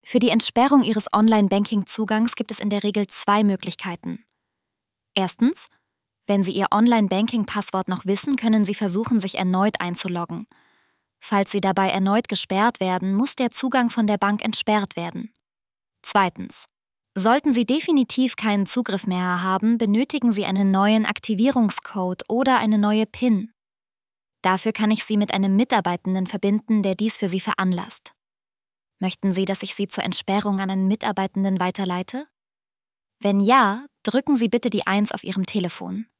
Für die Entsperrung Ihres Online-Banking-Zugangs gibt es in der Regel 2 Möglichkeiten. Erstens, wenn Sie Ihr Online-Banking-Passwort noch wissen, können Sie versuchen, sich erneut einzuloggen. Falls Sie dabei erneut gesperrt werden, muss der Zugang von der Bank entsperrt werden. Zweitens, sollten Sie definitiv keinen Zugriff mehr haben, benötigen Sie einen neuen Aktivierungscode oder eine neue PIN. Dafür kann ich Sie mit einem Mitarbeitenden verbinden, der dies für Sie veranlasst. Möchten Sie, dass ich Sie zur Entsperrung an einen Mitarbeitenden weiterleite? Wenn ja, drücken Sie bitte die 1 auf Ihrem Telefon.